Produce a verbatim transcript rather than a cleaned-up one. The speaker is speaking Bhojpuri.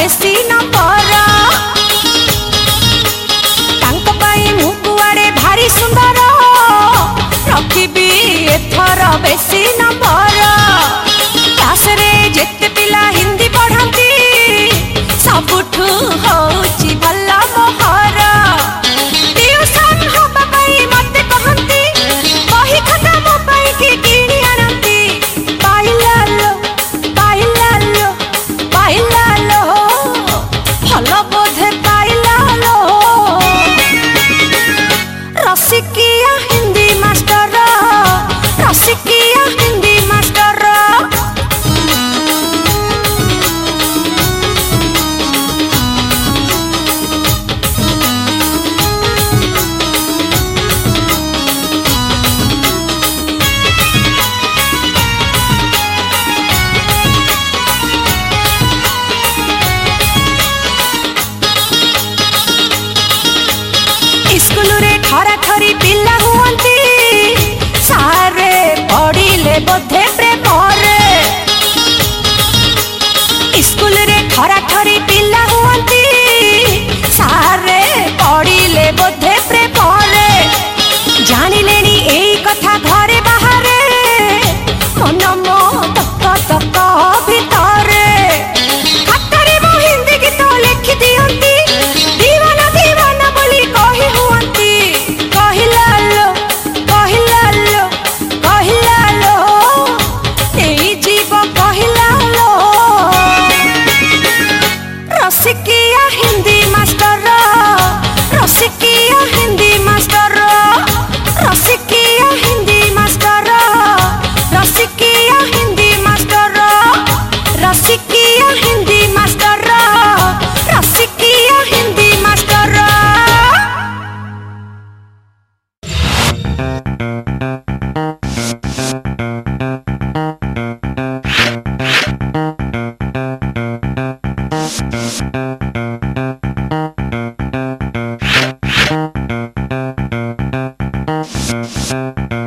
बेसी नंबर तांको पाई मु कुआडे भारी सुंदर रखिबी एथर बेसी नंबर क्लास रे जेते पिला हिंदी पढ़ंती सबुठू होची भला मोहर ट्यूशन हबा पाई मते कहंती बही खाता मो पाई की किणी आनंती पाइला लो पाइला लो पाइला लो भलो बोधे पाइला लो रसिकिया हिंदी मास्टर रसिकिया हिंदी मास्टर स्कूल रे ठरा ठरी पिला हुअंती सारे पढ़िले बोधे प्रेम रे स्कूल रे ठरा ठरी पिला हुअंती सारे पढ़िले बोधे प्रेम रे जानिलेनी एई कथा घरे बाहरे मन मो तक तक भितरे खातारे मो हिंदी गीत लिखि दियंती दीवाना दीवाना बोली कहि हुअंती कहिला लो कहिला लो कहिला लो एई जीव कहिला लो रसिकिया हिंदी मास्टर रसिकिया हिंदी मास्टर रसिकिया हिंदी मास्टर रसिकिया हिंदी मास्टर रसिकिया हिंदी मास्टर रसिकिया हिंदी मास्टर Thank you.